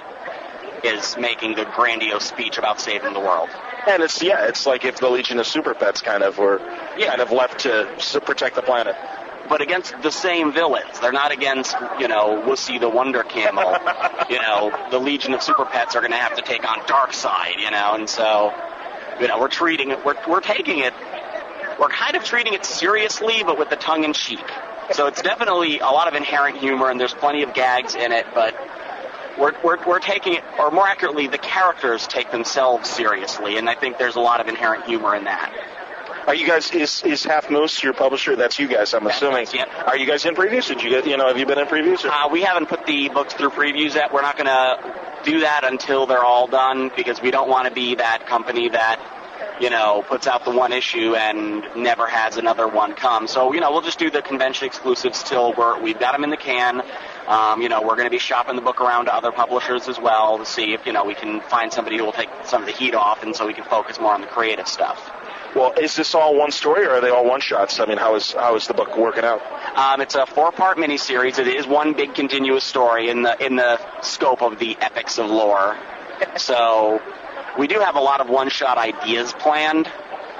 is making the grandiose speech about saving the world. And it's, yeah, it's like if the Legion of Super Pets kind of were Yeah. kind of left to s- protect the planet. But against the same villains. They're not against, you know, Wussy the Wonder Camel. You know, the Legion of Super Pets are going to have to take on Darkseid, you know, and so, you know, we're treating it, we're, we're taking it, we're kind of treating it seriously, but with the tongue in cheek. So it's definitely a lot of inherent humor, and there's plenty of gags in it, but we're, we're, we're taking it, or more accurately, the characters take themselves seriously, and I think there's a lot of inherent humor in that. Are you guys, is, is Half Moose your publisher? That's you guys, I'm assuming. Yep. Are you guys in previews? Did you get, you know, have you been in previews? Or? Uh, we haven't put the books through previews yet. We're not going to do that until they're all done because we don't want to be that company that, you know, puts out the one issue and never has another one come. So, you know, we'll just do the convention exclusives till we're, we've got them in the can. Um, you know, we're going to be shopping the book around to other publishers as well to see if, you know, we can find somebody who will take some of the heat off and so we can focus more on the creative stuff. Well, is this all one story, or are they all one-shots? I mean, how is how is the book working out? Um, it's a four-part miniseries. It is one big continuous story in the in the scope of the epics of lore. So we do have a lot of one-shot ideas planned.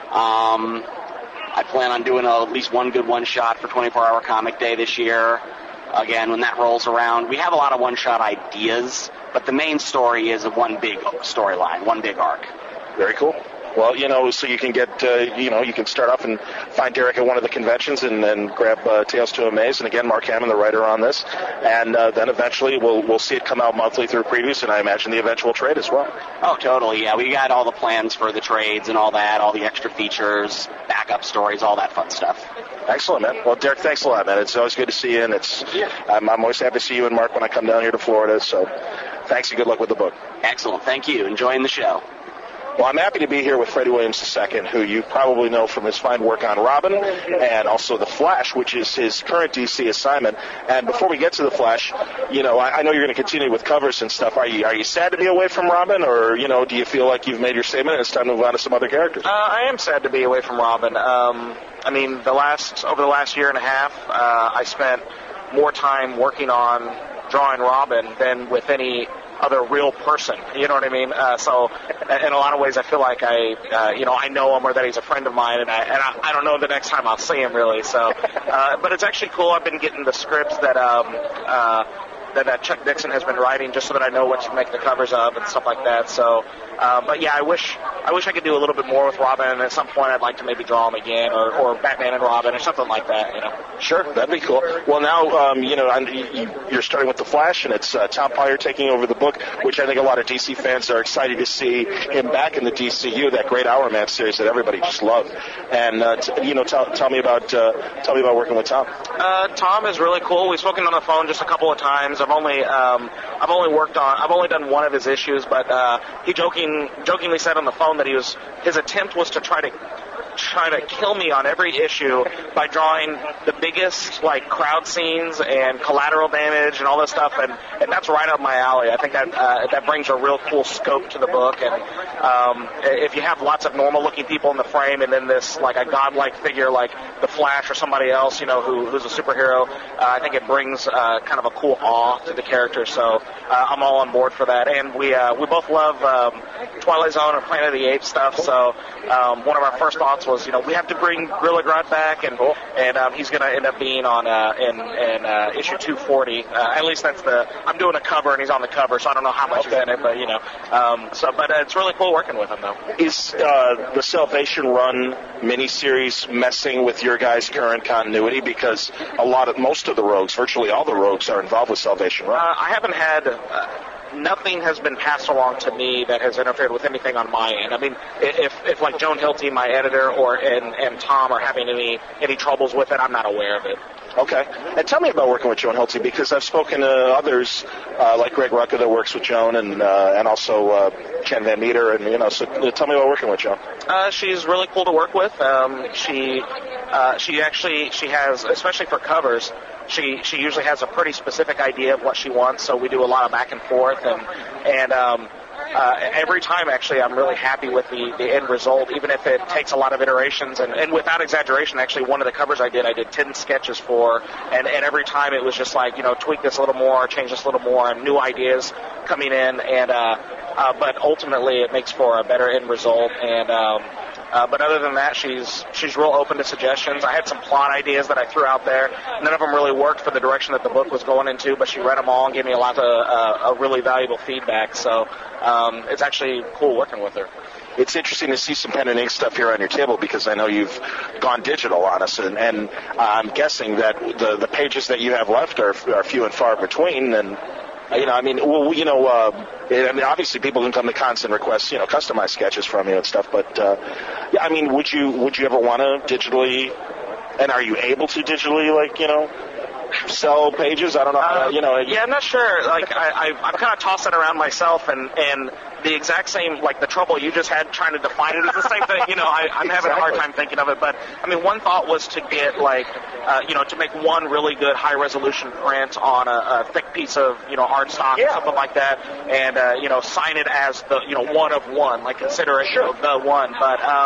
Um, I plan on doing a, at least one good one-shot for twenty-four hour Comic Day this year. Again, when that rolls around, we have a lot of one-shot ideas, but the main story is a one big storyline, one big arc. Very cool. Well, you know, so you can get, uh, you know, you can start off and find Derek at one of the conventions and then grab uh, Tales to Amaze. And again, Mark Hammond, the writer on this. And uh, then eventually we'll we'll see it come out monthly through previews, and I imagine the eventual trade as well. Oh, totally, yeah. We got all the plans for the trades and all that, all the extra features, backup stories, all that fun stuff. Excellent, man. Well, Derek, thanks a lot, man. It's always good to see you, and it's I'm, I'm always happy to see you and Mark when I come down here to Florida. So thanks and good luck with the book. Excellent. Thank you. Enjoying the show. Well, I'm happy to be here with Freddie Williams the Second, who you probably know from his fine work on Robin and also The Flash, which is his current D C assignment. And before we get to The Flash, you know, I, I know you're going to continue with covers and stuff. Are you are you sad to be away from Robin, or, you know, do you feel like you've made your statement and it's time to move on to some other characters? Uh, I am sad to be away from Robin. Um, I mean, the last over the last year and a half, uh, I spent more time working on drawing Robin than with any other real person, you know what I mean? Uh, so, in a lot of ways, I feel like I, uh, you know, I know him or that he's a friend of mine, and I, and I, I don't know the next time I'll see him really. So, uh, but it's actually cool. I've been getting the scripts that, um, uh, that, that Chuck Dixon has been writing, just so that I know what to make the covers of and stuff like that. So, um, but yeah, I wish, I wish I could do a little bit more with Robin, and at some point, I'd like to maybe draw him again, or, or Batman and Robin, or something like that. You know? Sure, that'd be cool. Well, now, um, you know, you're starting with The Flash, and it's uh, Tom Peyer taking over the book, which I think a lot of D C fans are excited to see him back in the D C U, that great Hour Man series that everybody just loved. And uh, t- you know, tell, tell me about uh, tell me about working with Tom. Uh, Tom is really cool. We've spoken on the phone just a couple of times. I've only um, I've only worked on I've only done one of his issues, but uh, he joking jokingly said on the phone that he was his attempt was to try to. try to kill me on every issue by drawing the biggest, like, crowd scenes and collateral damage and all this stuff, and, and that's right up my alley. I think that uh, that brings a real cool scope to the book, and um, if you have lots of normal-looking people in the frame and then this, like, a godlike figure like The Flash or somebody else, you know, who, who's a superhero, uh, I think it brings uh, kind of a cool awe to the character, so uh, I'm all on board for that. And we uh, we both love um, Twilight Zone or Planet of the Apes stuff, so um, one of our first thoughts was, you know, we have to bring Gorilla Grodd back, and and um, he's going to end up being on uh, in in uh, issue two forty. Uh, at least that's the. I'm doing a cover, and he's on the cover, so I don't know how much okay. is in it, but you know. Um, so, but uh, it's really cool working with him, though. Is uh, the Salvation Run miniseries messing with your guys' current continuity? Because a lot of most of the rogues, virtually all the rogues, are involved with Salvation Run. Uh, I haven't had. Uh, Nothing has been passed along to me that has interfered with anything on my end. I mean, if, if like Joan Hilty, my editor, or and, and Tom are having any any troubles with it, I'm not aware of it. Okay. And tell me about working with Joan Hilty, because I've spoken to others uh, like Greg Rucka that works with Joan, and uh, and also uh, Ken Van Meter, and you know. So tell me about working with Joan. Uh, she's really cool to work with. Um, she uh, she actually she has, especially for covers. She she usually has a pretty specific idea of what she wants, so we do a lot of back and forth, and and um, uh, every time actually I'm really happy with the, the end result, even if it takes a lot of iterations, and, and without exaggeration, actually one of the covers I did, I did ten sketches for, and, and every time it was just like, you know, tweak this a little more, change this a little more, and new ideas coming in, and uh, uh, but ultimately it makes for a better end result, and um, Uh, but other than that, she's she's real open to suggestions. I had some plot ideas that I threw out there. None of them really worked for the direction that the book was going into, but she read them all and gave me a lot of uh, a really valuable feedback. So um, it's actually cool working with her. It's interesting to see some pen and ink stuff here on your table, because I know you've gone digital on us, and, and I'm guessing that the, the pages that you have left are, are few and far between, and you know, I mean, well, you know, uh, I mean, obviously people can come to cons and request, you know, customized sketches from you and stuff. But uh, yeah, I mean, would you would you ever want to digitally, and are you able to digitally, like, you know, sell pages? I don't know. Uh, you know. Yeah, I'm not sure. Like, I, I I'm kind of tossing around myself, and and the exact same, like the trouble you just had trying to define it is the same thing. You know, I, I'm having exactly. a hard time thinking of it. But I mean, one thought was to get like, uh, you know, to make one really good high resolution print on a, a thick piece of, you know, hard stock, yeah. something like that, and uh, you know, sign it as the, you know, one of one, like consider it, sure. you know, the one. But um,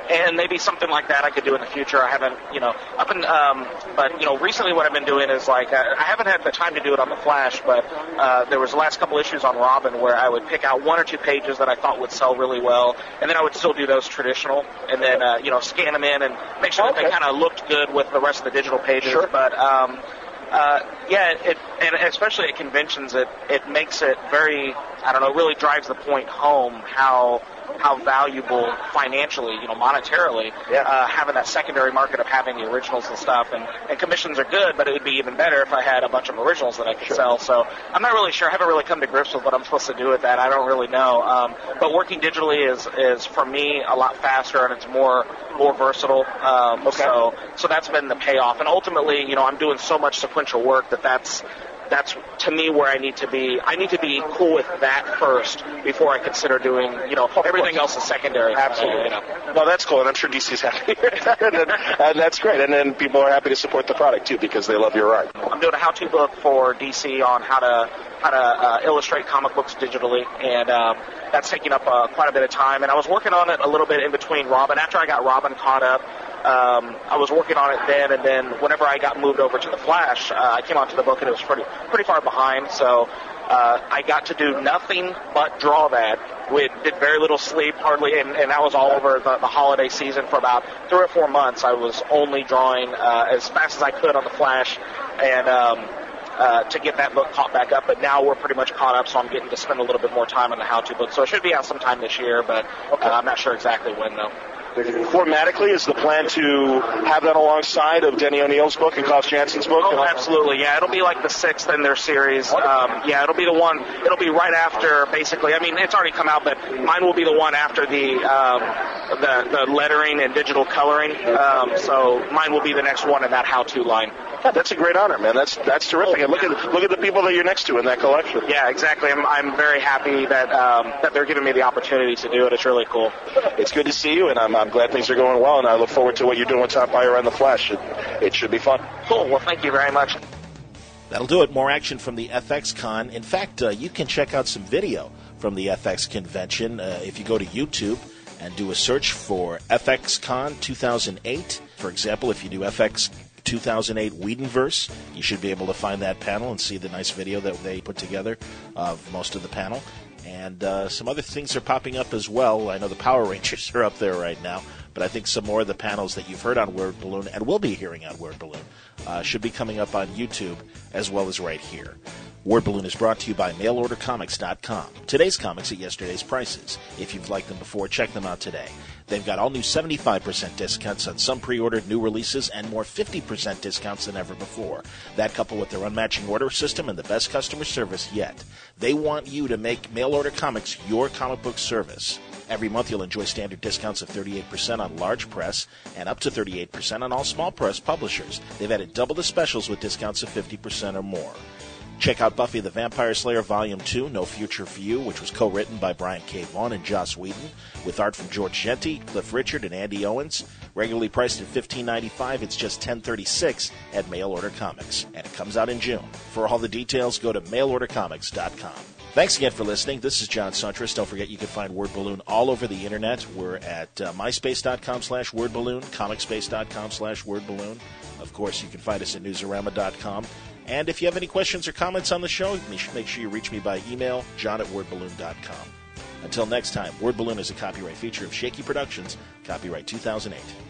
and maybe something like that I could do in the future. I haven't, you know, up in, um, but you know, recently what I've been doing is like I, I haven't had the time to do it on the Flash, but uh, there was the last couple issues on Robin where I would pick out one or two pages that I thought would sell really well, and then I would still do those traditional, and then uh, you know, scan them in and make sure Okay. that they kind of looked good with the rest of the digital pages. Sure. But um, uh, yeah, it, and especially at conventions, it it makes it very, I don't know, really drives the point home how how valuable financially, you know, monetarily, uh, having that secondary market of having the originals and stuff. And, and commissions are good, but it would be even better if I had a bunch of originals that I could sell. So I'm not really sure. I haven't really come to grips with what I'm supposed to do with that. I don't really know. Um, but working digitally is, is for me a lot faster, and it's more more versatile. Um, okay. So so that's been the payoff. And ultimately, you know, I'm doing so much sequential work that that's that's to me where I need to be. I need to be cool with that first before I consider doing, you know, everything else is secondary. Absolutely. You know. No, that's cool, and I'm sure D C's happy. and, then, and that's great. And then people are happy to support the product too because they love your art. I'm doing a how-to book for D C on how to how to uh, illustrate comic books digitally, and um, that's taking up uh, quite a bit of time. And I was working on it a little bit in between Robin. After I got Robin caught up, um, I was working on it then, and then whenever I got moved over to the Flash, uh, I came onto the book and it was pretty pretty far behind. So uh, I got to do nothing but draw that. We did very little sleep, hardly, and, and that was all over the, the holiday season for about three or four months. I was only drawing uh, as fast as I could on the Flash, and um, uh, to get that book caught back up. But now we're pretty much caught up, so I'm getting to spend a little bit more time on the how-to book. So it should be out sometime this year, but uh, I'm not sure exactly when, though. Formatically, is the plan to have that alongside of Denny O'Neil's book and Klaus Jansen's book? Oh, absolutely, yeah. It'll be like the sixth in their series. Um, yeah, it'll be the one, it'll be right after, basically. I mean, it's already come out, but mine will be the one after the um, the, the lettering and digital coloring. Um, so mine will be the next one in that how-to line. Yeah, that's a great honor, man. That's that's terrific. And look at look at the people that you're next to in that collection. Yeah, exactly. I'm I'm very happy that um, that they're giving me the opportunity to do it. It's really cool. It's good to see you, and I'm I'm glad things are going well, and I look forward to what you're doing with Top Buyer and the Flash. It, it should be fun. Cool. Well, thank you very much. That'll do it. More action from the F X Con. In fact, uh, you can check out some video from the F X convention uh, if you go to YouTube and do a search for F X Con two thousand eight. For example, if you do F X two thousand eight Whedonverse, you should be able to find that panel and see the nice video that they put together of most of the panel. And uh, some other things are popping up as well. I know the Power Rangers are up there right now, but I think some more of the panels that you've heard on Word Balloon and will be hearing on Word Balloon uh, should be coming up on YouTube as well as right here. Word Balloon is brought to you by mail order comics dot com. Today's comics at yesterday's prices. If you've liked them before, check them out today. They've got all new seventy-five percent discounts on some pre-ordered new releases and more fifty percent discounts than ever before. That coupled with their unmatching order system and the best customer service yet. They want you to make Mail Order Comics your comic book service. Every month you'll enjoy standard discounts of thirty-eight percent on large press and up to thirty-eight percent on all small press publishers. They've added double the specials with discounts of fifty percent or more. Check out Buffy the Vampire Slayer Volume two, No Future for You, which was co-written by Brian K. Vaughan and Joss Whedon, with art from George Genti, Cliff Richard, and Andy Owens. Regularly priced at fifteen ninety-five, it's just ten thirty-six at Mail Order Comics, and it comes out in June. For all the details, go to mail order comics dot com. Thanks again for listening. This is John Suntress. Don't forget you can find Word Balloon all over the internet. We're at uh, myspace dot com slash word balloon, comicspace dot com slash word balloon. Of course, you can find us at newsarama dot com. And if you have any questions or comments on the show, make sure you reach me by email, john at word balloon dot com. Until next time, Word Balloon is a copyright feature of Shaky Productions, copyright two thousand eight.